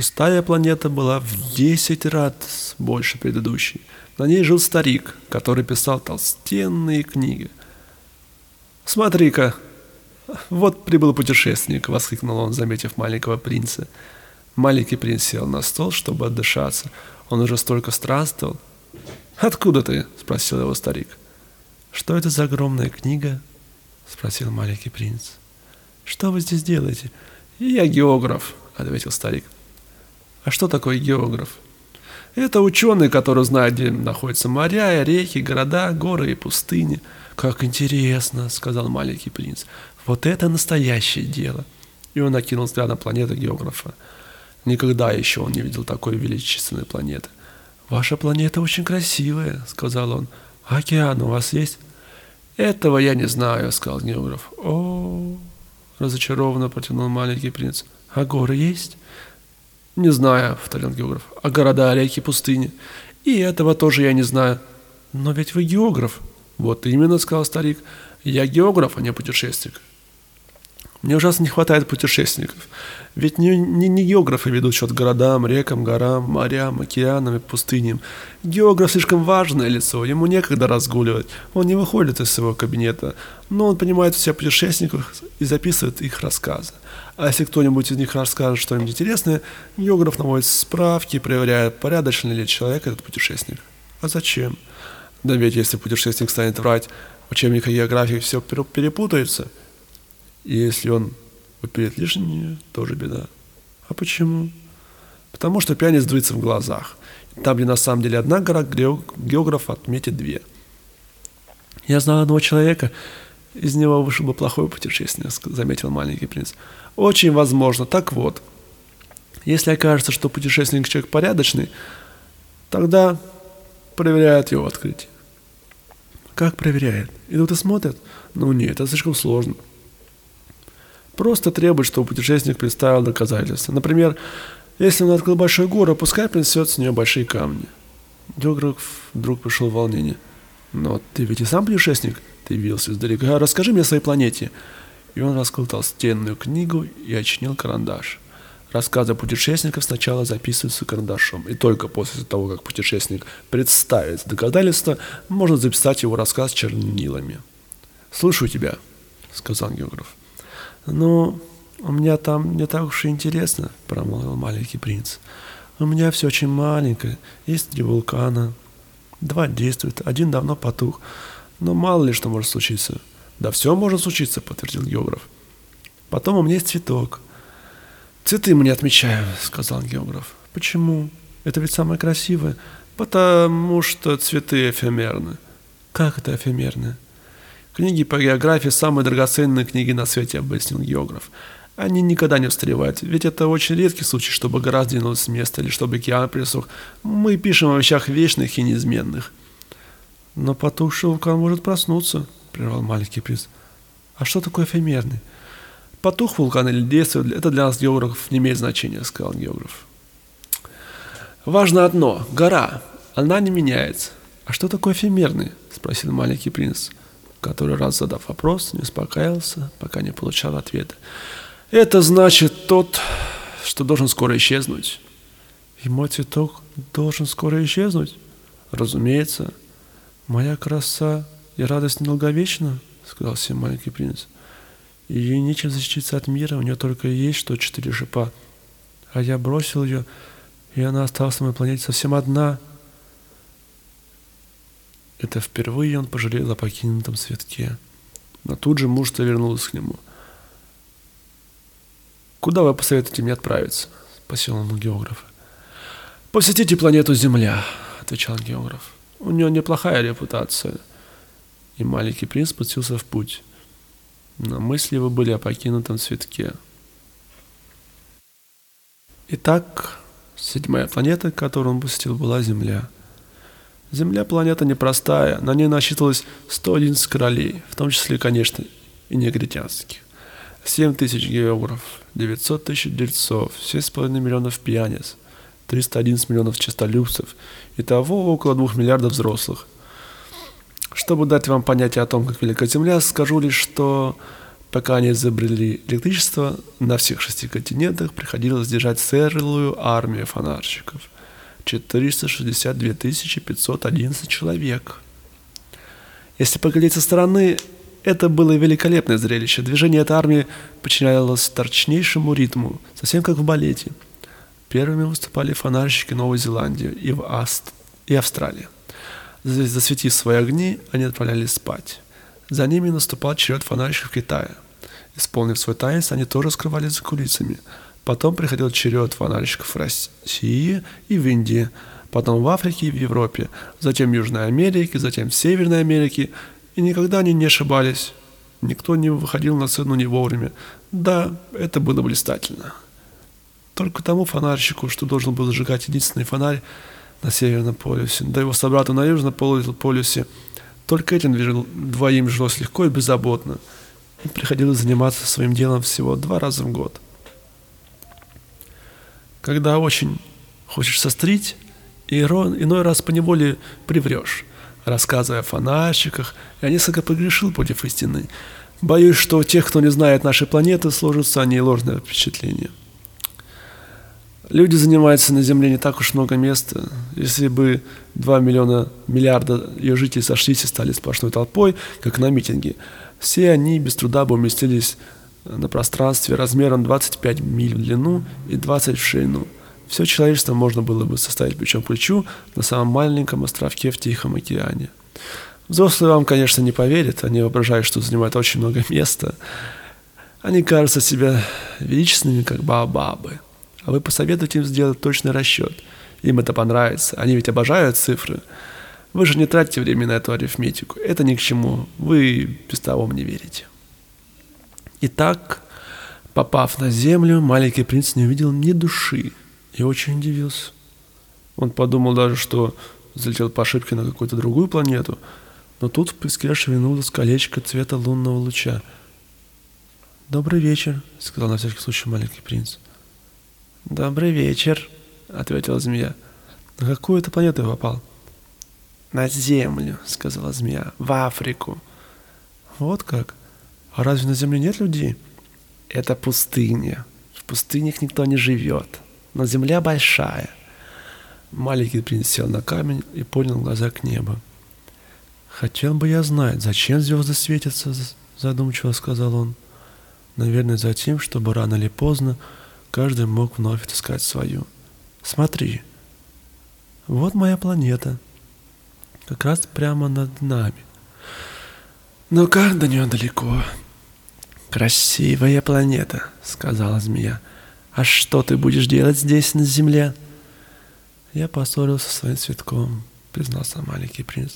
Шестая планета была в 10 раз больше предыдущей. На ней жил старик, который писал толстенные книги. «Смотри-ка, вот прибыл путешественник!» — воскликнул он, заметив маленького принца. Маленький принц сел на стол, чтобы отдышаться. Он уже столько странствовал. «Откуда ты?» — спросил его старик. «Что это за огромная книга?» — спросил маленький принц. «Что вы здесь делаете?» «Я географ», — ответил старик. «А что такое географ?» «Это ученый, который знает, где находятся моря, реки, города, горы и пустыни». «Как интересно», — сказал маленький принц. «Вот это настоящее дело». И он окинул взглядом планеты географа. Никогда еще он не видел такой величественной планеты. «Ваша планета очень красивая», — сказал он. «А океан у вас есть?» «Этого я не знаю», — сказал географ. «О, разочарованно протянул маленький принц. «А горы есть?» «Не знаю», — повторил географ. «А города, реки, пустыни?» «И этого тоже я не знаю». «Но ведь вы географ». «Вот именно», — сказал старик. «Я географ, а не путешественник». «Мне ужасно не хватает путешественников. Ведь не географы ведут счет городам, рекам, горам, морям, океанам и пустыням. Географ слишком важное лицо, ему некогда разгуливать. Он не выходит из своего кабинета, но он понимает всех путешественников и записывает их рассказы. А если кто-нибудь из них расскажет что-нибудь интересное, географ наводит справки, проверяет, порядочный ли человек этот путешественник. А зачем? Да ведь если путешественник станет врать, в учебниках географии все перепутается. И если он выпьет лишнее, тоже беда. А почему? Потому что пьяниц дуется в глазах. Там, где на самом деле одна гора, географ отметит две. «Я знал одного человека, из него вышел бы плохой путешественник», — заметил маленький принц. «Очень возможно. Так вот, если окажется, что путешественник человек порядочный, тогда проверяют его открытие». «Как проверяют? Идут и смотрят?» «Ну нет, это слишком сложно. Просто требует, чтобы путешественник представил доказательства. Например, если он открыл большую гору, пускай принесет с нее большие камни». Географ вдруг пришел в волнение. «Но ты ведь и сам путешественник? Ты виделся издалека. Расскажи мне о своей планете». И он раскрыл толстенную книгу и очинил карандаш. Рассказы путешественников сначала записываются карандашом, и только после того, как путешественник представит доказательства, можно записать его рассказ чернилами. «Слушаю тебя», — сказал географ. «Ну, у меня там не так уж и интересно», — промолвил маленький принц. «У меня все очень маленькое. Есть 3 вулкана. 2 действуют, 1 давно потух. Но мало ли что может случиться». «Да все может случиться», — подтвердил географ. «Потом у меня есть цветок». «Цветы мы не отмечаем», — сказал географ. «Почему? Это ведь самое красивое». «Потому что цветы эфемерны». «Как это эфемерны?» «Книги по географии – самые драгоценные книги на свете», – объяснил географ. «Они никогда не устаревают, ведь это очень редкий случай, чтобы гора сдвинулась с места или чтобы океан присох. Мы пишем о вещах вечных и неизменных». «Но потухший вулкан может проснуться», – прервал маленький принц. «А что такое эфемерный?» «Потух вулкан или действует, это для нас, географов, не имеет значения», – сказал географ. «Важно одно – гора, она не меняется». «А что такое эфемерный?» – спросил маленький принц, который, раз задав вопрос, не успокаивался, пока не получал ответа. «Это значит тот, что должен скоро исчезнуть». «И мой цветок должен скоро исчезнуть?» «Разумеется». «Моя краса и радость недолговечна», — сказал себе маленький принц. «И ей нечем защититься от мира, у нее только и есть что 4 шипа. А я бросил ее, и она осталась на моей планете совсем одна». Это впервые он пожалел о покинутом цветке. Но тут же мужество вернулось к нему. «Куда вы посоветуете мне отправиться?» — спросил он у географа. «Посетите планету Земля», — отвечал географ. «У нее неплохая репутация». И маленький принц пустился в путь. Но мысли его были о покинутом цветке. Итак, 7-я планета, которую он посетил, была Земля. Земля планета непростая, на ней насчитывалось 111 королей, в том числе, конечно, и негритянских. 7 тысяч географов, 900 тысяч дельцов, 7,5 миллионов пьяниц, 311 миллионов честолюбцев, итого около 2 миллиардов взрослых. Чтобы дать вам понятие о том, как велика Земля, скажу лишь, что Пока они изобрели электричество, на всех 6 континентах приходилось держать целую армию фонарщиков. 462 511 человек. Если поглядеть со стороны, это было великолепное зрелище. Движение этой армии подчинялось точнейшему ритму, совсем как в балете. Первыми выступали фонарщики Новой Зеландии и Австралии. Засветив свои огни, они отправлялись спать. За ними наступал черед фонарщиков Китая. Исполнив свой танец, они тоже скрывались за кулисами. Потом приходил черед фонарщиков в России и в Индии, потом в Африке и в Европе, затем в Южной Америке, затем в Северной Америке. И никогда они не ошибались. Никто не выходил на сцену не вовремя. Да, это было блистательно. Только тому фонарщику, что должен был зажигать единственный фонарь на Северном полюсе, да его собрату на Южном полюсе, только этим двоим жилось легко и беззаботно. Им приходилось заниматься своим делом всего 2 раза в год. Когда очень хочешь сострить, иной раз поневоле приврешь, рассказывая о фонарщиках, я несколько погрешил против истины. Боюсь, что у тех, кто не знает нашей планеты, сложится о ней ложное впечатление. Люди занимаются на Земле не так уж много места. Если бы 2 миллиарда ее жителей сошлись и стали сплошной толпой, как на митинге, все они без труда бы уместились на пространстве размером 25 миль в длину и 20 в ширину. Все человечество можно было бы составить плечом к плечу на самом маленьком островке в Тихом океане. Взрослые вам, конечно, не поверят, они воображают, что занимают очень много места. Они кажутся себе величественными, как баобабы. А вы посоветуете им сделать точный расчет. Им это понравится, они ведь обожают цифры. Вы же не тратите время на эту арифметику, это ни к чему, вы без того мне верите. Итак, попав на землю, маленький принц не увидел ни души и очень удивился. Он подумал даже, что залетел по ошибке на какую-то другую планету, но тут в песке шевельнулось колечко цвета лунного луча. «Добрый вечер», — сказал на всякий случай маленький принц. «Добрый вечер», — ответила змея. «На какую ты планету попал?» «На Землю», — сказала змея, — «в Африку». «Вот как? А разве на Земле нет людей?» «Это пустыня. В пустынях никто не живет. Но Земля большая». Маленький принц сел на камень и поднял глаза к небу. «Хотел бы я знать, зачем звезды светятся», — задумчиво сказал он. «Наверное, за тем, чтобы рано или поздно каждый мог вновь отыскать свою. Смотри, вот моя планета, как раз прямо над нами. Но как до нее далеко?» «Красивая планета», — сказала змея. «А что ты будешь делать здесь, на Земле?» «Я поссорился со своим цветком», — признался маленький принц.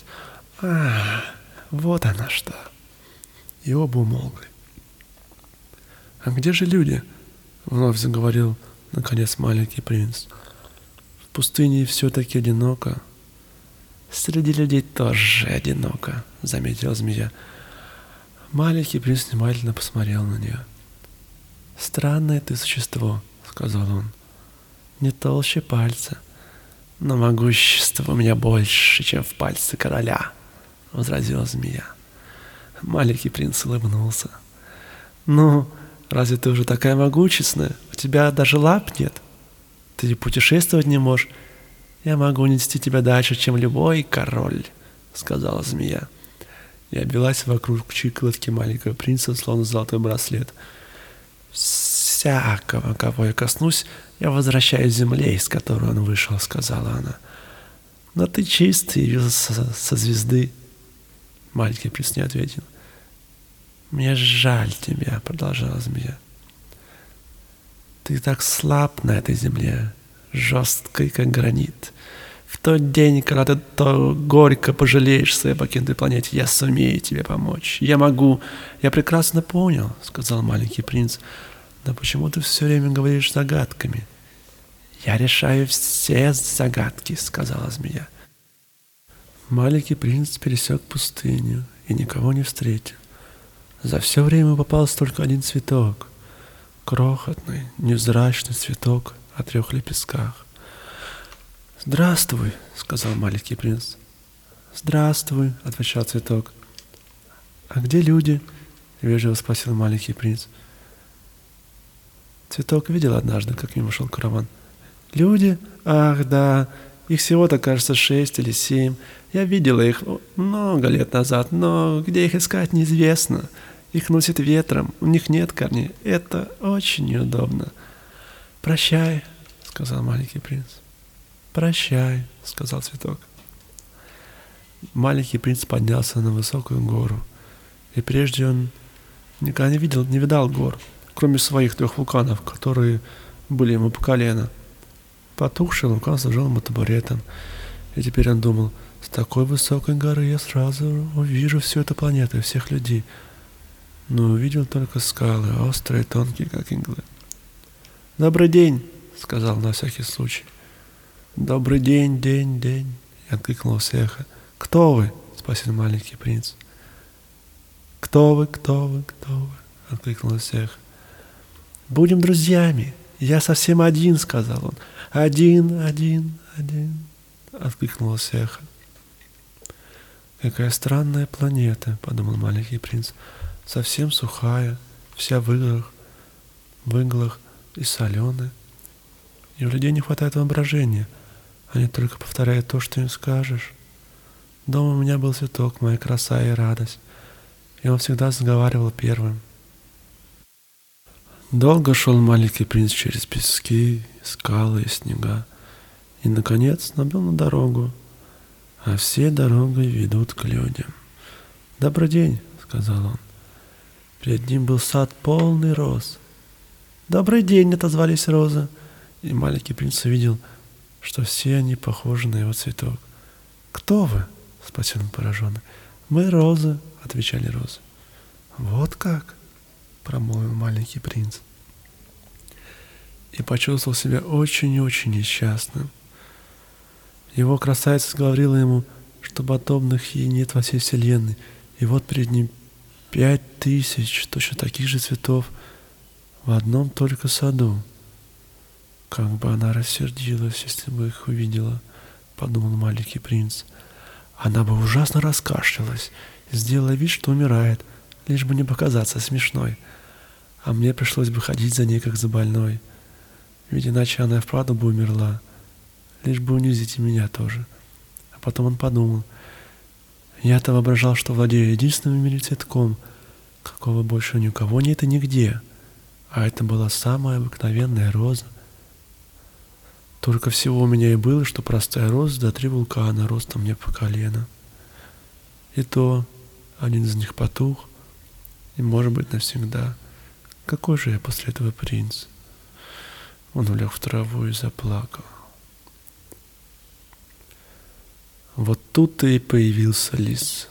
Вот она что». И оба умолкли. «А где же люди?» — вновь заговорил, наконец, маленький принц. «В пустыне все-таки одиноко». «Среди людей тоже одиноко», — заметила змея. Маленький принц внимательно посмотрел на нее. «Странное ты существо», — сказал он. «Не толще пальца, но могущество у меня больше, чем в пальце короля», — возразила змея. Маленький принц улыбнулся. «Ну, разве ты уже такая могущественная? У тебя даже лап нет. Ты путешествовать не можешь. Я могу унести тебя дальше, чем любой король», — сказала змея. И обвелась вокруг щиколотки маленького принца, словно золотой браслет. «Всякого, кого я коснусь, я возвращаю земле, из которой он вышел», — сказала она. «Но ты чистый, явился со звезды». Маленький принц не ответил. «Мне жаль тебя», — продолжала змея. «Ты так слаб на этой земле, жесткой, как гранит. В тот день, когда ты то горько пожалеешь своей покинутой планете, я сумею тебе помочь. Я прекрасно понял», — сказал маленький принц. «Но почему ты все время говоришь загадками?» «Я решаю все загадки», — сказала змея. Маленький принц пересек пустыню и никого не встретил. За все время попался только один цветок. Крохотный, невзрачный цветок о 3 лепестках. «Здравствуй», — сказал маленький принц. «Здравствуй», — отвечал цветок. «А где люди? вежливо спросил маленький принц. Цветок видел однажды, как мимо шел караван. Люди? Ах, да, их всего-то, кажется, 6 или 7. Я видела их много лет назад, но где их искать, неизвестно. Их носит ветром, у них нет корней. Это очень неудобно. «Прощай», — сказал маленький принц. «Прощай», — сказал цветок. Маленький принц поднялся на высокую гору. И прежде он никогда не видал гор, кроме своих 3 вулканов, которые были ему по колено. Потухший вулкан служил ему табуретом. И теперь он думал: с такой высокой горы я сразу увижу всю эту планету и всех людей. Но увидел только скалы, острые, тонкие, как иглы. «Добрый день», — сказал на всякий случай. «Добрый день, день», — откликнулось эхо. «Кто вы?» — спросил маленький принц. «Кто вы?» — откликнулось эхо. «Будем друзьями. Я совсем один», — сказал он. «Один», — откликнулось эхо. «Какая странная планета», — подумал маленький принц. «Совсем сухая, вся в иглах и соленая. И у людей не хватает воображения. Они только повторяют то, что им скажешь. Дома у меня был цветок, моя краса и радость, и он всегда заговаривал первым». Долго шел маленький принц через пески, скалы и снега, и, наконец, набрел на дорогу, а все дороги ведут к людям. «Добрый день», — сказал он. Перед ним был сад полный роз. «Добрый день», — отозвались розы, и маленький принц увидел, что все они похожи на его цветок. «Кто вы?» — спросил он пораженно. «Мы розы», — отвечали розы. «Вот как?» — промолвил маленький принц. И почувствовал себя очень несчастным. Его красавица говорила ему, что подобных ей нет во всей вселенной. И вот перед ним 5000 точно таких же цветов в одном только саду. Как бы она рассердилась, если бы их увидела, подумал маленький принц. Она бы ужасно раскашлялась и сделала вид, что умирает, лишь бы не показаться смешной. А мне пришлось бы ходить за ней, как за больной. Ведь иначе она и вправду бы умерла, лишь бы унизить и меня тоже. А потом он подумал: я-то воображал, что владею единственным в мире цветком, какого больше ни у кого нет и нигде. А это была самая обыкновенная роза. Только всего у меня и было, что простая роза да 3 вулкана ростом мне по колено. И то один из них потух, и, может быть, навсегда. Какой же я после этого принц? Он улег в траву и заплакал. Вот тут-то и появился лис.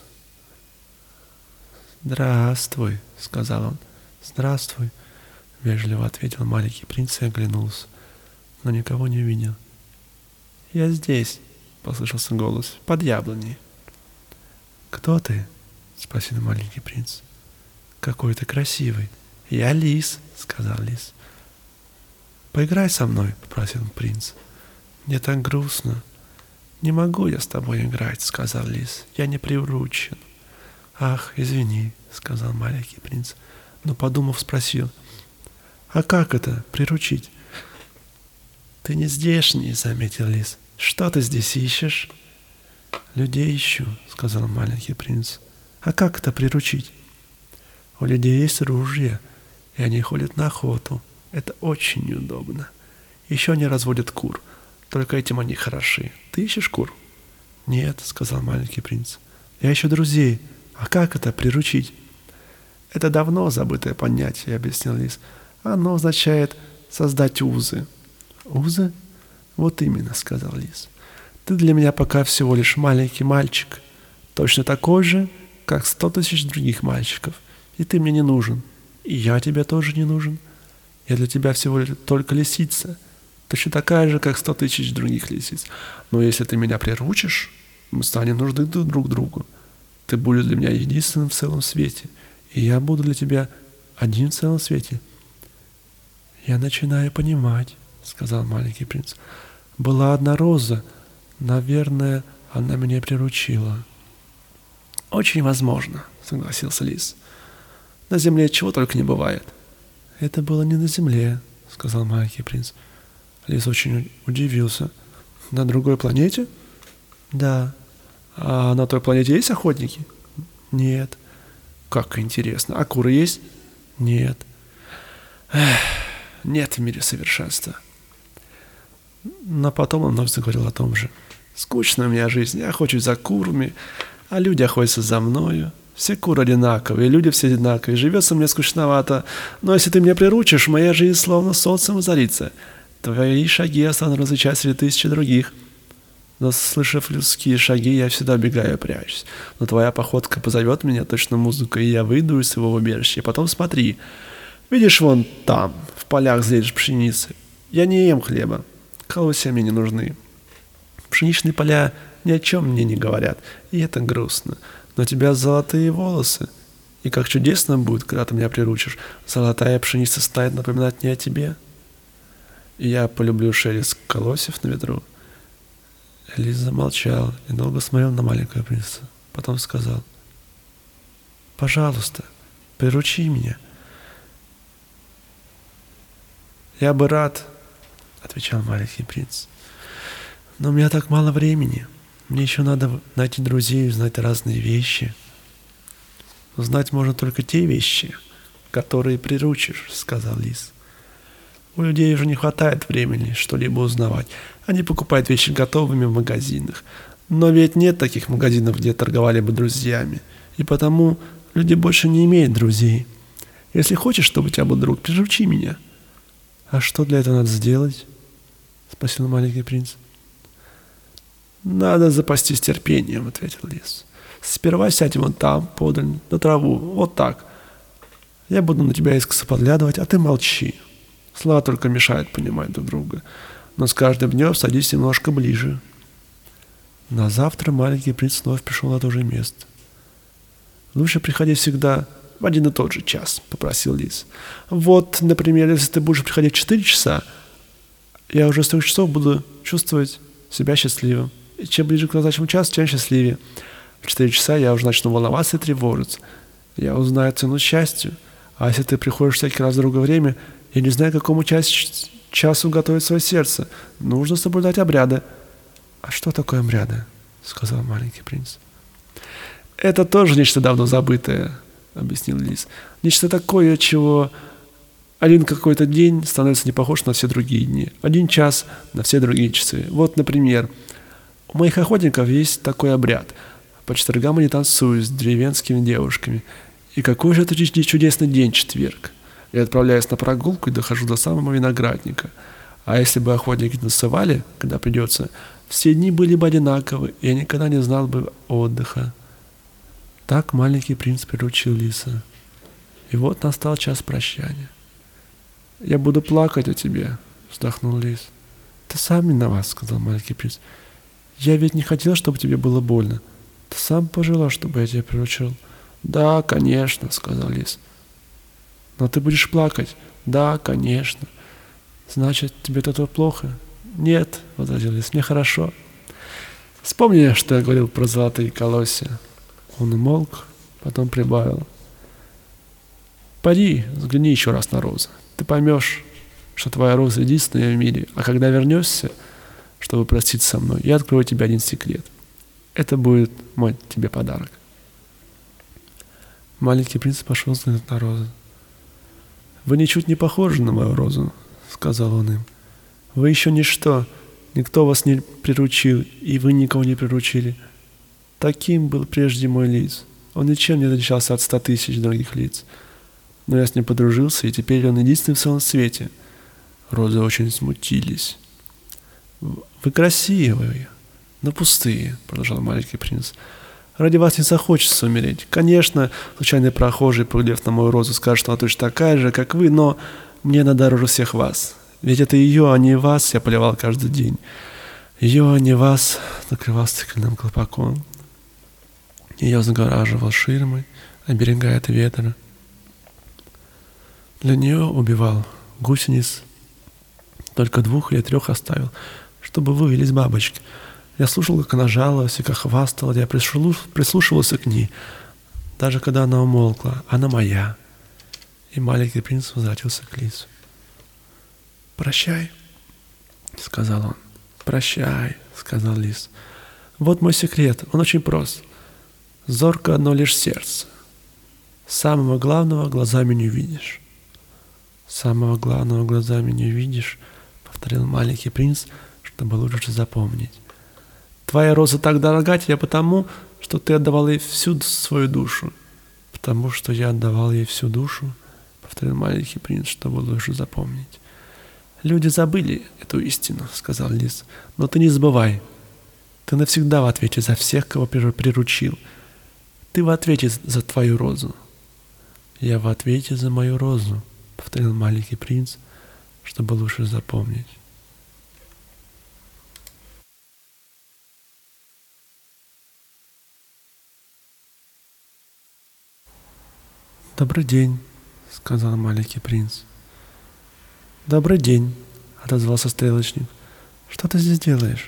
«Здравствуй», — сказал он. «Здравствуй», — вежливо ответил маленький принц и оглянулся, но никого не увидел. «Я здесь», — послышался голос, — «под яблоней». «Кто ты?» — спросил маленький принц. «Какой ты красивый». «Я лис», — сказал лис. «Поиграй со мной», — попросил принц. «Мне так грустно». «Не могу я с тобой играть», — сказал лис. «Я не приручен». «Ах, извини», — сказал маленький принц, но, подумав, спросил: «А как это приручить?» «Ты не здешний», — заметил лис. «Что ты здесь ищешь?» «Людей ищу», — сказал маленький принц. «А как это приручить?» «У людей есть ружья, и они ходят на охоту. Это очень неудобно. Еще они разводят кур. Только этим они хороши. Ты ищешь кур?» «Нет», — сказал маленький принц. «Я ищу друзей. А как это приручить?» «Это давно забытое понятие», — объяснил лис. «Оно означает создать узы». «Узы?» «Вот именно», — сказал лис. «Ты для меня пока всего лишь маленький мальчик. Точно такой же, как 100 000 других мальчиков. И ты мне не нужен. И я тебе тоже не нужен. Я для тебя всего лишь только лисица. Точно такая же, как 100 000 других лисиц. Но если ты меня приручишь, мы станем нужны друг другу. Ты будешь для меня единственным в целом свете, и я буду для тебя один в целом свете». «Я начинаю понимать», — сказал маленький принц. «Была одна роза. Наверное, она меня приручила». «Очень возможно», — согласился лис. На земле чего только не бывает». «Это было не на земле», — сказал маленький принц. Лис очень удивился. «На другой планете?» «Да». «А на той планете есть охотники?» «Нет». «Как интересно. А куры есть?» «Нет». «Эх, нет в мире совершенства». Но потом он вновь заговорил о том же. «Скучная у меня жизнь. Я охочусь за курами, а люди охотятся за мною. Все куры одинаковые, люди все одинаковые. Живется мне скучновато. Но если ты меня приручишь, моя жизнь словно солнцем озарится. Твои шаги я стану различать среди тысячи других. Но, слышав людские шаги, я всегда бегаю и прячусь. Но твоя походка позовет меня, точно музыка, и я выйду из своего убежища. И потом смотри. Видишь, вон там, в полях зреешь пшеницы. Я не ем хлеба. Колосья мне не нужны. Пшеничные поля ни о чем мне не говорят, и это грустно. Но у тебя золотые волосы, и как чудесно будет, когда ты меня приручишь. Золотая пшеница станет напоминать мне о тебе. И я полюблю шелест колосьев на ветру». Лис замолчал и долго смотрел на маленького принца. Потом сказал: «Пожалуйста, приручи меня». «Я бы рад», — отвечал маленький принц. «Но у меня так мало времени. Мне еще надо найти друзей, узнать разные вещи». «Узнать можно только те вещи, которые приручишь», — сказал лис. «У людей уже не хватает времени что-либо узнавать. Они покупают вещи готовыми в магазинах. Но ведь нет таких магазинов, где торговали бы друзьями. И потому люди больше не имеют друзей. Если хочешь, чтобы у тебя был друг, приручи меня». «А что для этого надо сделать?» — спросил маленький принц. «Надо запастись терпением», — ответил лис. «Сперва сядь вон там, подаль, на траву, вот так. Я буду на тебя искоса подглядывать, а ты молчи. Слова только мешают понимать друг друга. Но с каждым днем садись немножко ближе». На завтра маленький принц вновь пришел на то же место. «Лучше приходи всегда в один и тот же час», — попросил лис. «Вот, например, если ты будешь приходить в 4 часа, я уже с 3 часов буду чувствовать себя счастливым. И чем ближе к назначенному часу, тем счастливее. В 4 часа я уже начну волноваться и тревожиться. Я узнаю цену счастью. А если ты приходишь всякий раз в другое время, я не знаю, к какому часу готовить свое сердце. Нужно соблюдать обряды». «А что такое обряды?» — сказал маленький принц. «Это тоже нечто давно забытое», — объяснил лис. «Нечто такое, чего один какой-то день становится не похож на все другие дни. Один час на все другие часы. Вот, например, у моих охотников есть такой обряд. По четвергам они танцуют с деревенскими девушками. И какой же это чудесный день, четверг. Я отправляюсь на прогулку и дохожу до самого виноградника. А если бы охотники танцевали, когда придется, все дни были бы одинаковы, и я никогда не знал бы отдыха». Так маленький принц приручил лиса. И вот настал час прощания. «Я буду плакать о тебе», — вздохнул лис. «Ты сам виноват», — сказал маленький принц. «Я ведь не хотел, чтобы тебе было больно. Ты сам пожелал, чтобы я тебя приручил». «Да, конечно», — сказал лис. «Но ты будешь плакать?» «Да, конечно». «Значит, тебе от этого плохо?» «Нет», — возразил лис, — «мне хорошо». «Вспомни, что я говорил про золотые колосья». Он умолк, потом прибавил: «Пойди, взгляни еще раз на розу. Ты поймешь, что твоя роза единственная в мире, а когда вернешься, чтобы проститься со мной, я открою тебе один секрет. Это будет мой тебе подарок». Маленький принц пошел взглянуть на розу. «Вы ничуть не похожи на мою розу», — сказал он им. «Вы еще ничто, никто вас не приручил, и вы никого не приручили. Таким был прежде мой лис. Он ничем не отличался от 100 тысяч других лиц. Но я с ним подружился, и теперь он единственный в целом свете». Розы очень смутились. «Вы красивые, но пустые», — продолжал маленький принц. «Ради вас не захочется умереть. Конечно, случайный прохожий, поглядев на мою розу, скажет, что она точно такая же, как вы, но мне она дороже всех вас. Ведь это ее, а не вас, я поливал каждый день. Ее, а не вас, накрывал стеклянным колпаком. Ее загораживал ширмой, оберегая от ветра. Для нее убивал гусениц, только 2 или 3 оставил, чтобы вывелись бабочки. Я слушал, как она жаловалась и как хвастала, я прислушивался к ней. Даже когда она умолкла, она моя. И маленький принц возвратился к лису. «Прощай», — сказал он. «Прощай», — сказал лис. «Вот мой секрет, он очень прост. Зорко одно лишь сердце. Самого главного глазами не увидишь». «Самого главного глазами не увидишь», — повторил маленький принц, чтобы лучше запомнить. «Твоя роза так дорога тебе потому, что ты отдавал ей всю свою душу». «Потому что я отдавал ей всю душу», — повторил маленький принц, чтобы лучше запомнить. «Люди забыли эту истину», — сказал лис. «Но ты не забывай. Ты навсегда в ответе за всех, кого приручил. Ты в ответе за твою розу». «Я в ответе за мою розу», — повторил маленький принц, чтобы лучше запомнить. «Добрый день», — сказал маленький принц. «Добрый день», — отозвался стрелочник. «Что ты здесь делаешь?»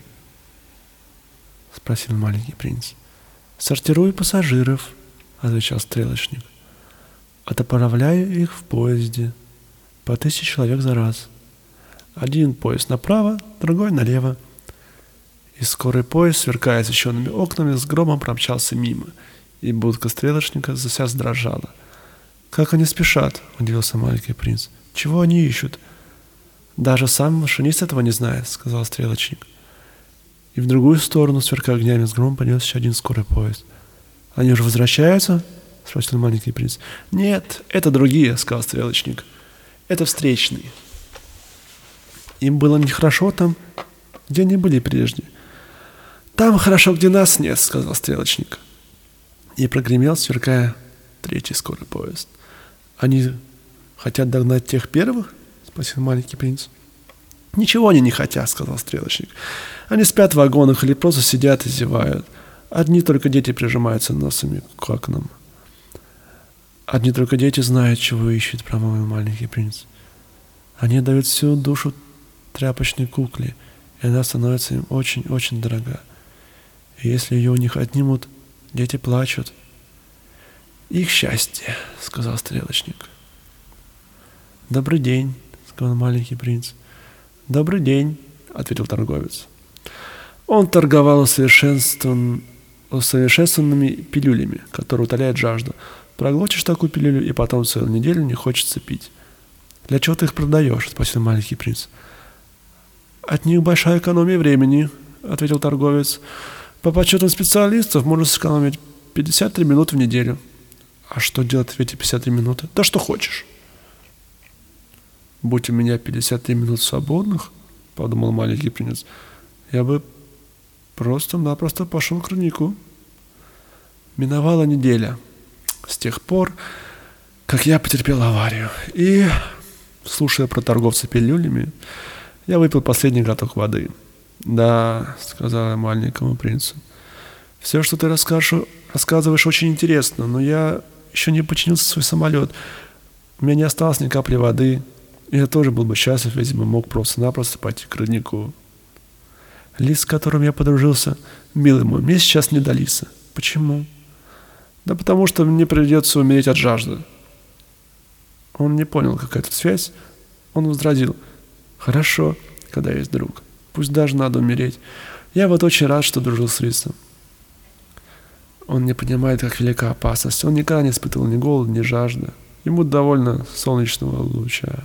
— спросил маленький принц. «Сортирую пассажиров», — отвечал стрелочник. «Отправляю их в поезде. По 1000 человек за раз. Один поезд направо, другой налево». И скорый поезд, сверкая освещенными окнами, с громом промчался мимо, и будка стрелочника вся задрожала. «Как они спешат?» — удивился маленький принц. «Чего они ищут?» «Даже сам машинист этого не знает», — сказал стрелочник. И в другую сторону, сверкая огнями, с громом понес еще один скорый поезд. «Они уже возвращаются?» — спросил маленький принц. «Нет, это другие», — сказал стрелочник. «Это встречные. Им было нехорошо там, где они были прежде». «Там хорошо, где нас нет», — сказал стрелочник. И прогремел, сверкая, третий скорый поезд. «Они хотят догнать тех первых?» — спросил маленький принц. «Ничего они не хотят», — сказал стрелочник. «Они спят в вагонах или просто сидят и зевают. Одни только дети прижимаются носами к окнам». «Одни только дети знают, чего ищут», — промолвил маленький принц. «Они дают всю душу тряпочной кукле, и она становится им очень-очень дорога. И если ее у них отнимут, дети плачут». «Их счастье», — сказал стрелочник. «Добрый день», — сказал маленький принц. «Добрый день», — ответил торговец. Он торговал усовершенствованными пилюлями, которые утоляют жажду. Проглотишь такую пилюлю, и потом целую неделю не хочется пить. «Для чего ты их продаешь?» — спросил маленький принц. «От них большая экономия времени», — ответил торговец. «По подсчетам специалистов можно сэкономить 53 минуты в неделю». «А что делать в эти 53 минуты?» «Да что хочешь». «Будь у меня 53 минут свободных, — подумал маленький принц, — я бы просто-напросто пошел к роднику». Миновала неделя с тех пор, как я потерпел аварию. И, слушая про торговца пилюлями, я выпил последний глоток воды. «Да, — сказал я маленькому принцу, — все, что ты рассказываешь, очень интересно, но я еще не починил свой самолет. У меня не осталось ни капли воды, и я тоже был бы счастлив, если бы мог просто-напросто пойти к роднику». «Лис, с которым я подружился, милый мой, мне сейчас не до лиса». «Почему?» «Да потому что мне придется умереть от жажды». Он не понял, какая тут связь. Он возразил: «Хорошо, когда есть друг. Пусть даже надо умереть. Я вот очень рад, что дружил с лисом. Он не понимает, как велика опасность. Он никогда не испытывал ни голода, ни жажды. Ему довольно солнечного луча».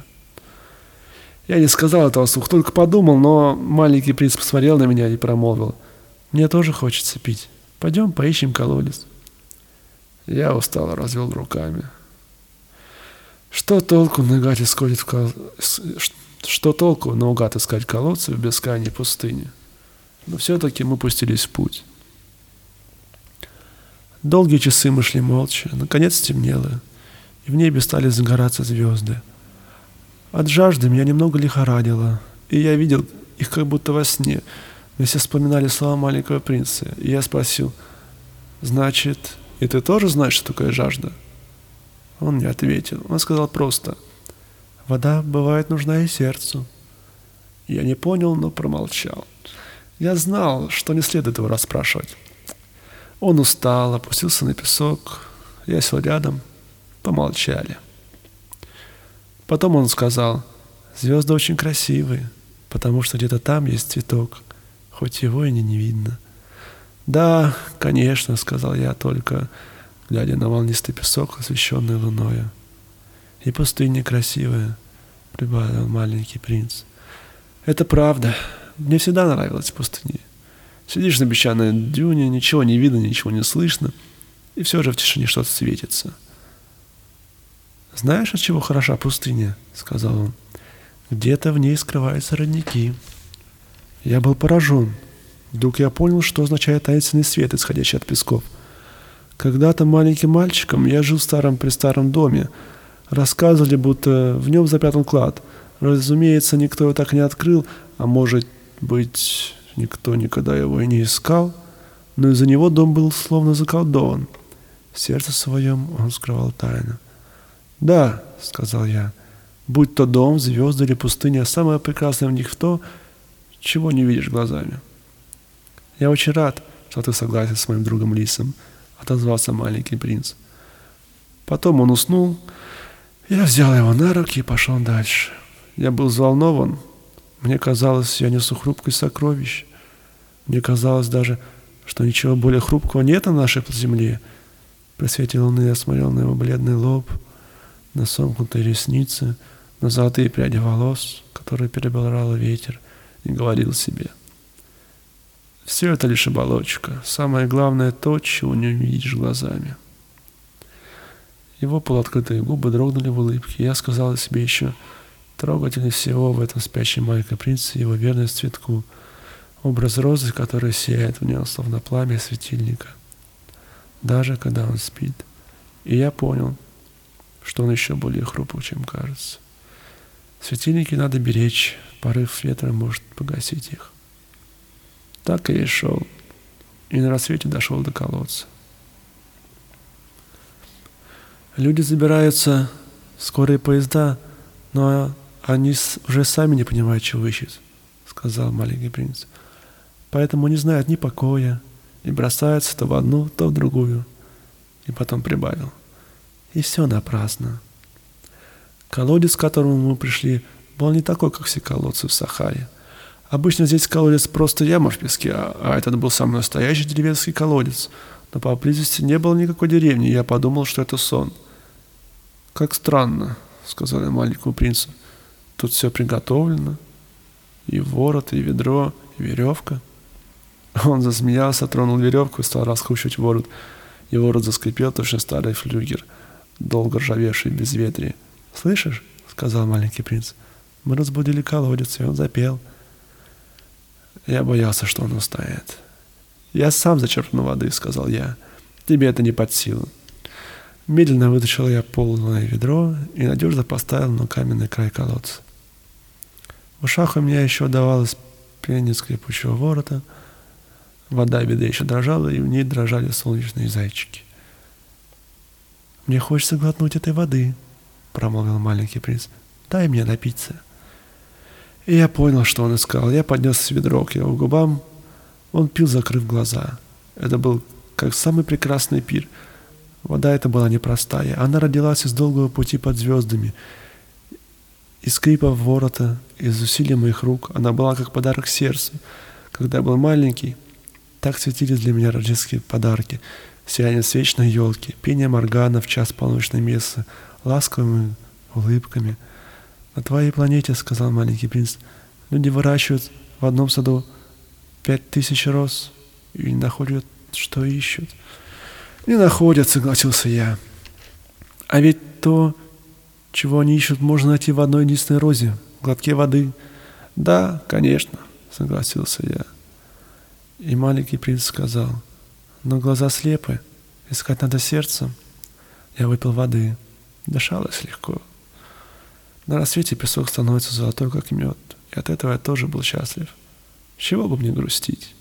Я не сказал этого вслух, только подумал, но маленький принц посмотрел на меня и промолвил: «Мне тоже хочется пить. Пойдем поищем колодец». Я устало развел руками. Что толку наугад искать колодцы в бескрайней пустыне? Но все-таки мы пустились в путь. Долгие часы мы шли молча. Наконец стемнело, и в небе стали загораться звезды. От жажды меня немного лихорадило, и я видел их как будто во сне. Мы все вспоминали слова маленького принца, и я спросил: «Значит, и ты тоже знаешь, что такое жажда?» Он не ответил. Он сказал просто: «Вода бывает нужна и сердцу». Я не понял, но промолчал. Я знал, что не следует его расспрашивать. Он устал, опустился на песок. Я сел рядом. Помолчали. Потом он сказал: «Звезды очень красивые, потому что где-то там есть цветок, хоть его и не видно». «Да, конечно», — сказал я, только глядя на волнистый песок, освещенный луною. «И пустыня красивая», — прибавил маленький принц. «Это правда. Мне всегда нравилась пустыня. Сидишь на песчаной дюне, ничего не видно, ничего не слышно, и все же в тишине что-то светится». «Знаешь, от чего хороша пустыня?» — сказал он. «Где-то в ней скрываются родники». Я был поражен. Вдруг я понял, что означает таинственный свет, исходящий от песков. Когда-то маленьким мальчиком я жил в старом-престаром доме. Рассказывали, будто в нем запрятан клад. Разумеется, никто его так не открыл, а может быть, никто никогда его и не искал. Но из-за него дом был словно заколдован. В сердце своем он скрывал тайну. «Да», — сказал я, — «будь то дом, звезды или пустыня, самое прекрасное в них то, чего не видишь глазами». «Я очень рад, что ты согласен с моим другом Лисом», — отозвался маленький принц. Потом он уснул. Я взял его на руки и пошел дальше. Я был взволнован. Мне казалось, я несу хрупкое сокровище. Мне казалось даже, что ничего более хрупкого нет на нашей земле. При свете луны я смотрел на его бледный лоб, на сомкнутые ресницы, на золотые пряди волос, которые перебирал ветер, и говорил себе: все это лишь оболочка. Самое главное то, чего не увидишь глазами. Его полуоткрытые губы дрогнули в улыбке. Я сказал себе еще: трогательнее всего в этом спящем маленьком принце его верность цветку, образ розы, которая сияет в нем, словно пламя светильника, даже когда он спит. И я понял, что он еще более хрупок, чем кажется. Светильники надо беречь, порыв ветра может погасить их. Так я и шел, и на рассвете дошел до колодца. Люди забираются в скорые поезда, но они уже сами не понимают, чего ищут, сказал маленький принц. Поэтому не знают ни покоя, и бросаются то в одну, то в другую. И потом прибавил: и все напрасно. Колодец, к которому мы пришли, был не такой, как все колодцы в Сахаре. Обычно здесь колодец просто яма в песке, а этот был самый настоящий деревенский колодец. Но поблизости не было никакой деревни, и я подумал, что это сон. «Как странно», — сказал я маленькому принцу. «Тут все приготовлено. И ворот, и ведро, и веревка». Он засмеялся, тронул веревку и стал раскручивать ворот. И ворот заскрипел, точно старый флюгер, долго ржавевший в безветрии. «Слышишь?» — сказал маленький принц. «Мы разбудили колодец, и он запел». Я боялся, что он устанет. «Я сам зачерпну воды», — сказал я. «Тебе это не под силу». Медленно вытащил я полное ведро и надежно поставил на каменный край колодца. В ушах у меня еще давалось пение скрипучего ворота. Вода в ведре еще дрожала, и в ней дрожали солнечные зайчики. «Мне хочется глотнуть этой воды», — промолвил маленький принц. «Дай мне напиться». И я понял, что он искал. Я поднес ведро к его губам. Он пил, закрыв глаза. Это был как самый прекрасный пир. Вода эта была непростая. Она родилась из долгого пути под звездами, из скрипов ворота, из усилий моих рук. Она была как подарок сердцу. Когда я был маленький, так светились для меня рождественские подарки. Сияние свечной елки, пение моргана в час полночной мессы, ласковыми улыбками. «На твоей планете, — сказал маленький принц, — люди выращивают в одном саду 5000 роз и не находят, что ищут». «Не находят», — согласился я. «А ведь то, чего они ищут, можно найти в одной единственной розе, в глотке воды». «Да, конечно», — согласился я. И маленький принц сказал: «Но глаза слепы, искать надо сердцем». Я выпил воды, дышалось легко. На рассвете песок становится золотой, как мед, и от этого я тоже был счастлив. Чего бы мне грустить?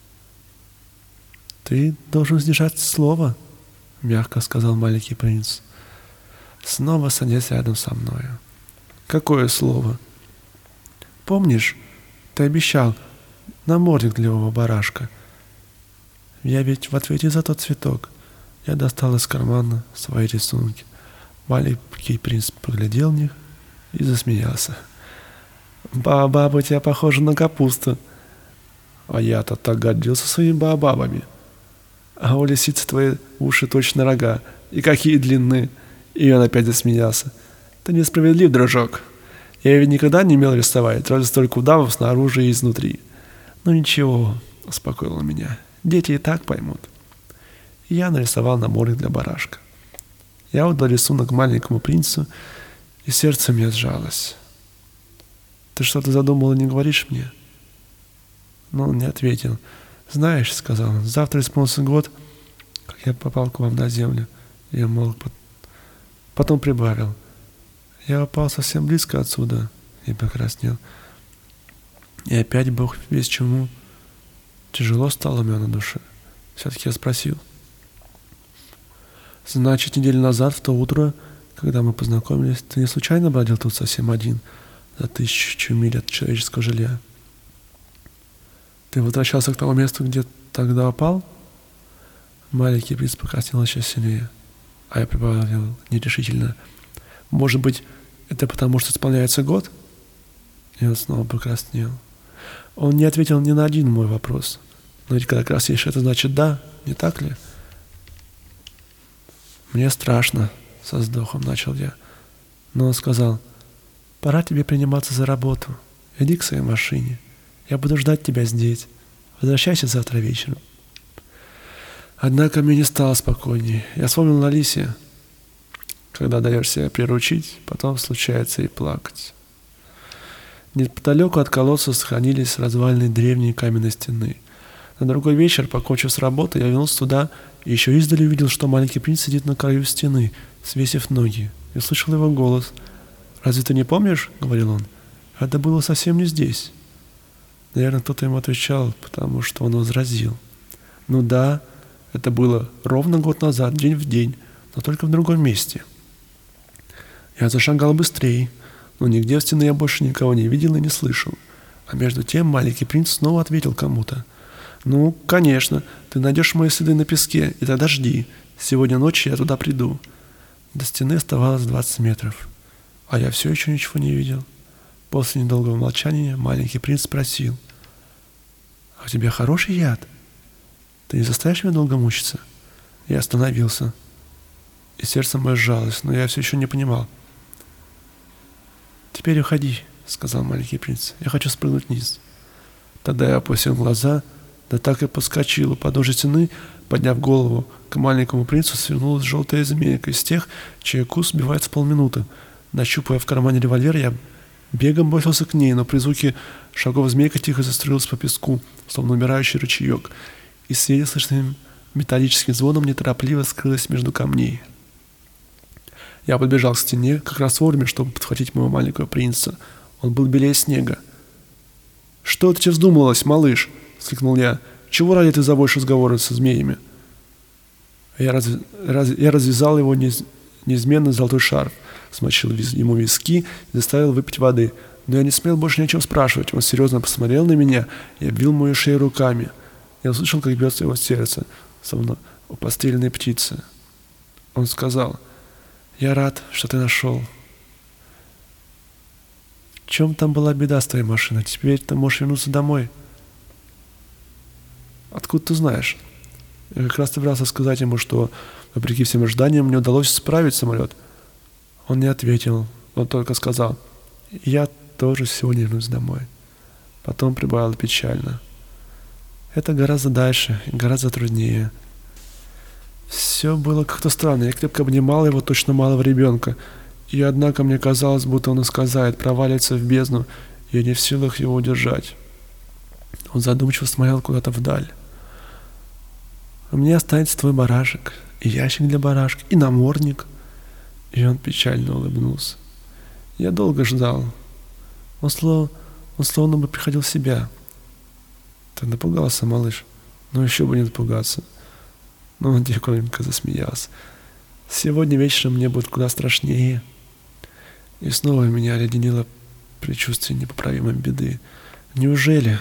«Ты должен сдержать слово», — мягко сказал маленький принц, снова садясь рядом со мною. «Какое слово?» «Помнишь, ты обещал намордник для его барашка? Я ведь в ответе за тот цветок». Я достал из кармана свои рисунки. Маленький принц поглядел в них и засмеялся. «Баобабы у тебя похожи на капусту». А я-то так гордился своими баобабами. А у лисицы твои уши точно рога. И какие длинные. И он опять засмеялся. Ты несправедлив, дружок. Я ведь никогда не умел рисовать, разве только удавов снаружи и изнутри. Ну ничего, успокоил он меня. Дети и так поймут. И я нарисовал намордник для барашка. Я отдал рисунок маленькому принцу, и сердце мне сжалось. «Ты что-то задумал и не говоришь мне?» Но он не ответил. «Знаешь, — сказал он, — завтра исполнился год, как я попал к вам на землю». Я молк, потом прибавил. «Я упал совсем близко отсюда», и покраснел. И опять Бог весь чему. Тяжело стало мне на душе. Все-таки я спросил. «Значит, неделю назад, в то утро, когда мы познакомились, ты не случайно бродил тут совсем один, за 1000 миль от человеческого жилья? Ты возвращался к тому месту, где тогда упал?» Маленький принц покраснел еще сильнее, а я прибавил нерешительно. «Может быть, это потому, что исполняется год?» И он снова покраснел. Он не ответил ни на один мой вопрос. Но ведь когда краснеешь, это значит «да», не так ли? «Мне страшно», — со вздохом начал я. Но он сказал: «Пора тебе приниматься за работу. Иди к своей машине. Я буду ждать тебя здесь. Возвращайся завтра вечером». Однако мне не стало спокойнее. Я вспомнил на Лисе. Когда даешь себя приручить, потом случается и плакать. Неподалеку от колодца сохранились развалины древней каменной стены. На другой вечер, покончив с работой, я вернулся туда и еще издали увидел, что маленький принц сидит на краю стены, свесив ноги, и услышал его голос. «Разве ты не помнишь, — говорил он, — это было совсем не здесь». Наверное, кто-то ему отвечал, потому что он возразил. «Ну да, это было ровно год назад, день в день, но только в другом месте». Я зашагал быстрее, но нигде в стены я больше никого не видел и не слышал. А между тем маленький принц снова ответил кому-то. «Ну, конечно, ты найдешь мои следы на песке, и тогда жди. Сегодня ночью я туда приду». До стены оставалось 20 метров, а я все еще ничего не видел. После недолгого молчания маленький принц спросил: «А у тебя хороший яд? Ты не заставишь меня долго мучиться?» Я остановился, и сердце мое сжалось, но я все еще не понимал. «Теперь уходи», — сказал маленький принц. «Я хочу спрыгнуть вниз». Тогда я опустил глаза, да так и подскочил у подножия стены, подняв голову. К маленькому принцу свернулась желтая змейка из тех, чей укус сбивается полминуты. Нащупывая в кармане револьвер, я бегом бросился к ней, но при звуке шагов змейка тихо заструилась по песку, словно умирающий ручеек, и с еле слышным металлическим звоном неторопливо скрылась между камней. Я подбежал к стене как раз вовремя, чтобы подхватить моего маленького принца. Он был белее снега. «Что ты тебе вздумалось, малыш?» — вскрикнул я. «Чего ради ты заводишь разговоры со змеями?» Я развязал его неизменный золотой шарф, смочил ему виски и заставил выпить воды. Но я не смел больше ни о чем спрашивать. Он серьезно посмотрел на меня и обвил мою шею руками. Я услышал, как бьется его сердце, словно у подстреленной птицы. Он сказал: «Я рад, что ты нашел. В чем там была беда с твоей машиной? Теперь ты можешь вернуться домой». «Откуда ты знаешь?» Я как раз собирался сказать ему, что, вопреки всем ожиданиям, мне удалось справить самолет. Он не ответил. Он только сказал: «Я тоже сегодня вернусь домой». Потом прибавил печально: «Это гораздо дальше и гораздо труднее». Все было как-то странно. Я крепко обнимал его, точно малого ребенка. И однако мне казалось, будто он ускользает, проваливается в бездну, и я не в силах его удержать. Он задумчиво смотрел куда-то вдаль. «У меня останется твой барашек, и ящик для барашка, и намордник». И он печально улыбнулся. Я долго ждал. Он словно бы приходил в себя. Ты напугался, малыш? Ну еще бы не напугаться. Но он тихонько засмеялся. Сегодня вечером мне будет куда страшнее. И снова меня оледенило предчувствие непоправимой беды. Неужели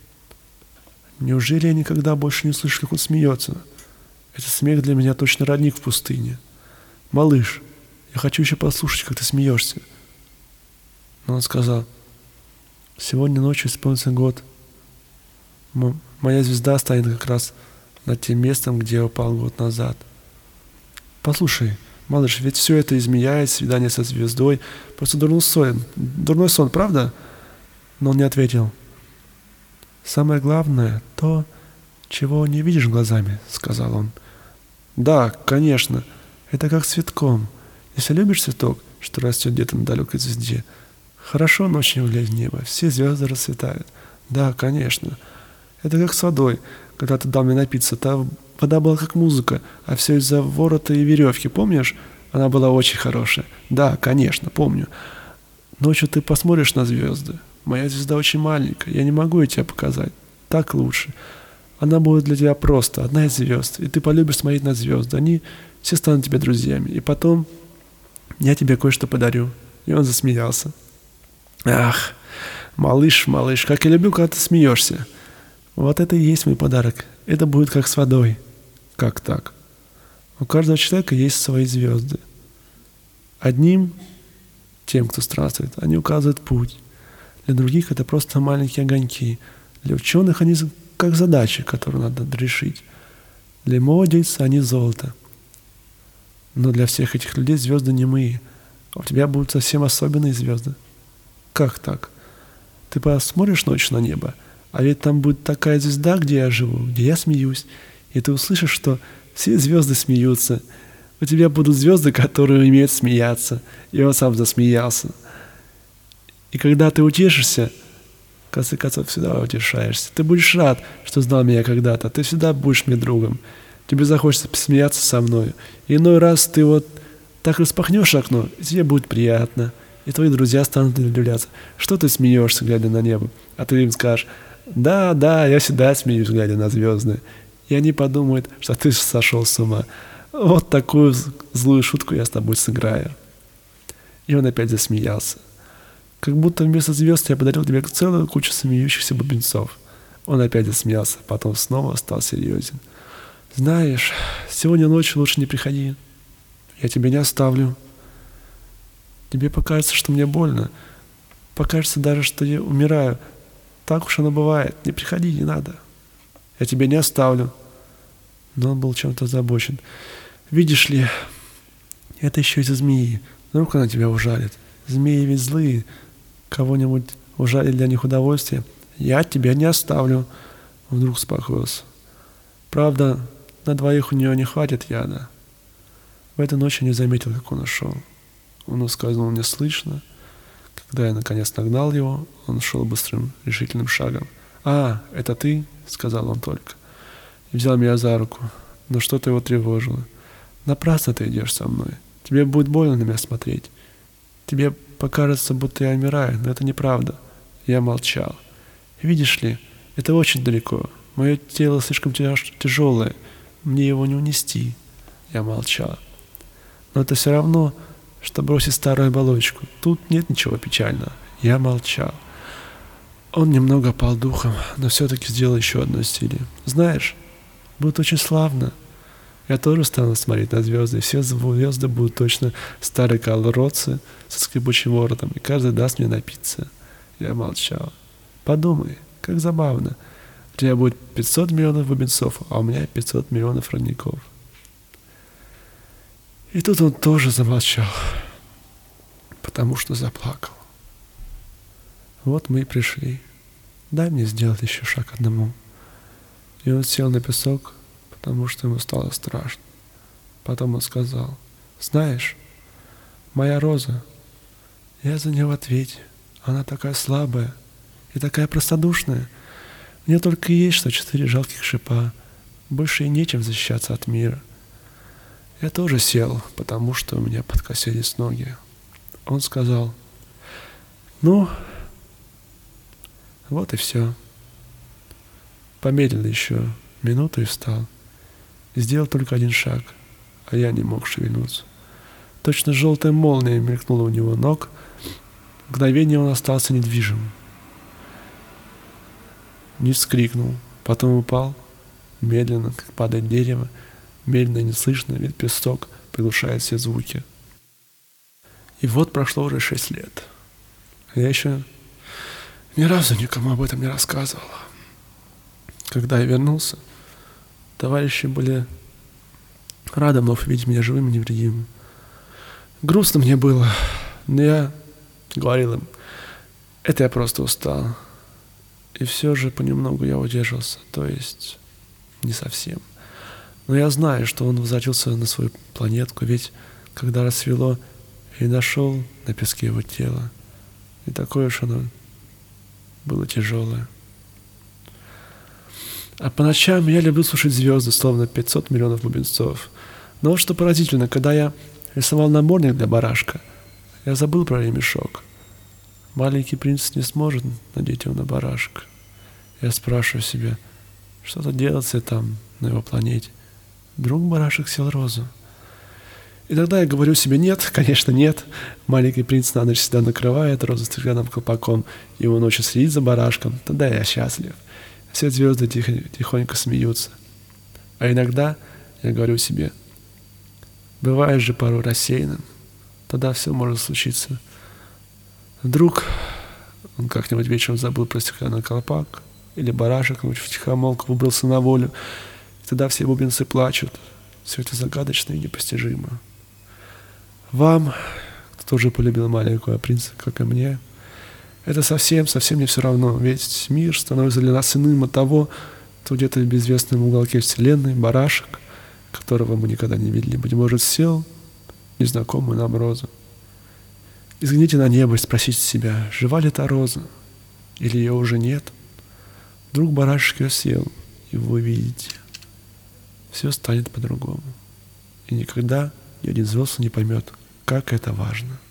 я никогда больше не услышу, как он смеется? Этот смех для меня точно родник в пустыне. Малыш, я хочу еще послушать, как ты смеешься. Он сказал: «Сегодня ночью исполнится год. Моя звезда станет как раз над тем местом, где я упал год назад. Послушай, малыш, ведь все это изменяет, свидание со звездой, просто дурной сон, правда?» Но он не ответил. «Самое главное — то, чего не видишь глазами», — сказал он. «Да, конечно, это как с цветком. Если любишь цветок, что растет где-то на далекой звезде, хорошо ночью глядь в небо, все звезды расцветают. Да, конечно. Это как с водой. Когда ты дал мне напиться, та вода была как музыка, а все из-за ворота и веревки, помнишь? Она была очень хорошая. Да, конечно, помню. Ночью ты посмотришь на звезды. Моя звезда очень маленькая, я не могу ее тебе показать. Так лучше. Она будет для тебя просто, одна из звезд, и ты полюбишь смотреть на звезды. Они все станут тебе друзьями. И потом я тебе кое-что подарю». И он засмеялся. «Ах, малыш, малыш, как я люблю, когда ты смеешься. Вот это и есть мой подарок. Это будет как с водой». «Как так?» «У каждого человека есть свои звезды. Одним, тем, кто странствует, они указывают путь. Для других это просто маленькие огоньки. Для ученых они как задачи, которые надо решить. Для молодежи они золото. Но для всех этих людей звезды немые. А у тебя будут совсем особенные звезды». «Как так?» «Ты посмотришь ночью на небо, а ведь там будет такая звезда, где я живу, где я смеюсь, и ты услышишь, что все звезды смеются. У тебя будут звезды, которые умеют смеяться». И он сам засмеялся. И когда ты утешишься, в конце концов, всегда утешаешься. Ты будешь рад, что знал меня когда-то. Ты всегда будешь мне другом. Тебе захочется посмеяться со мной. И иной раз ты вот так распахнешь окно, и тебе будет приятно. И твои друзья станут удивляться. Что ты смеешься, глядя на небо? А ты им скажешь: «Да, да, я всегда смеюсь, глядя на звезды». И они подумают, что ты сошел с ума. Вот такую злую шутку я с тобой сыграю. И он опять засмеялся. «Как будто вместо звезд я подарил тебе целую кучу смеющихся бубенцов». Он опять засмеялся, потом снова стал серьезен. «Знаешь, сегодня ночью лучше не приходи. Я тебя не оставлю. Тебе покажется, что мне больно. Покажется даже, что я умираю. Так уж оно бывает. Не приходи, не надо. Я тебя не оставлю». Но он был чем-то озабочен. «Видишь ли, это еще из-за змеи. Вдруг она тебя ужалит. Змеи ведь злые. Кого-нибудь ужалить для них удовольствие. Я тебя не оставлю». Он вдруг успокоился. «Правда, на двоих у нее не хватит яда». В эту ночь я не заметил, как он ушел. Он ускользнул неслышно. Когда я наконец нагнал его, он шел быстрым, решительным шагом. «А, это ты?» — сказал он только. И взял меня за руку. Но что-то его тревожило. «Напрасно ты идешь со мной. Тебе будет больно на меня смотреть. Тебе покажется, будто я умираю, но это неправда». Я молчал. «Видишь ли, это очень далеко. Мое тело слишком тяжелое. Мне его не унести». Я молчал. «Но это все равно, что бросить старую оболочку. Тут нет ничего печального». Я молчал. Он немного опал духом, но все-таки сделал еще одно усилие. «Знаешь, будет очень славно. Я тоже стану смотреть на звезды, и все звезды будут точно старые колодцы со скрипучим воротом, и каждый даст мне напиться». Я молчал. «Подумай, как забавно. У тебя будет 500 миллионов бубенцов, а у меня 500 миллионов родников». И тут он тоже замолчал, потому что заплакал. «Вот мы и пришли. Дай мне сделать еще шаг одному». И он сел на песок, потому что ему стало страшно. Потом он сказал: «Знаешь, моя роза, я за нее в ответе. Она такая слабая и такая простодушная. У нее только и есть что 4 жалких шипа. Больше и нечем защищаться от мира». Я тоже сел, потому что у меня подкосились ноги. Он сказал: «Ну, вот и все». Помедлил еще минуту и встал. И сделал только один шаг, а я не мог шевельнуться. Точно желтая молния мелькнула у него ног. Мгновение он остался недвижим. Не вскрикнул, потом упал, медленно, как падает дерево, медленно и неслышно, ведь песок приглушает все звуки. И вот прошло уже 6 лет. Я еще ни разу никому об этом не рассказывал. Когда я вернулся, товарищи были рады вновь видеть меня живым и невредимым. Грустно мне было, но я говорил им, это я просто устал. И все же понемногу я удерживался, то есть не совсем. Но я знаю, что он возвратился на свою планетку, ведь когда рассвело, я нашел на песке его тело. И такое уж оно было тяжелое. А по ночам я люблю слушать звезды, словно 500 миллионов бубенцов. Но вот что поразительно, когда я рисовал намордник для барашка, я забыл про ремешок. Маленький принц не сможет надеть его на барашка. Я спрашиваю себя, что-то делается там, на его планете. Вдруг барашек съел розу. И тогда я говорю себе, нет, конечно, нет. Маленький принц на ночь всегда накрывает розу стеклянным колпаком, и его ночью следит за барашком. Тогда я счастлив. Все звезды тихонько смеются. А иногда я говорю себе, бываешь же порой рассеянным, тогда все может случиться. Вдруг он как-нибудь вечером забыл про стеклянный колпак, или барашек втихомолку выбрался на волю, и тогда все бубенцы плачут. Все это загадочно и непостижимо. Вам, кто тоже полюбил маленького принца, как и мне, это совсем не все равно, ведь мир становится для нас иным от того, кто где-то в безвестном уголке вселенной, барашек, которого мы никогда не видели, быть может, сел в незнакомую нам розу. И взгляните на небо и спросите себя, жива ли та роза, или ее уже нет. Вдруг барашек ее съел, и вы увидите, все станет по-другому. И никогда ни один взрослый не поймет, как это важно.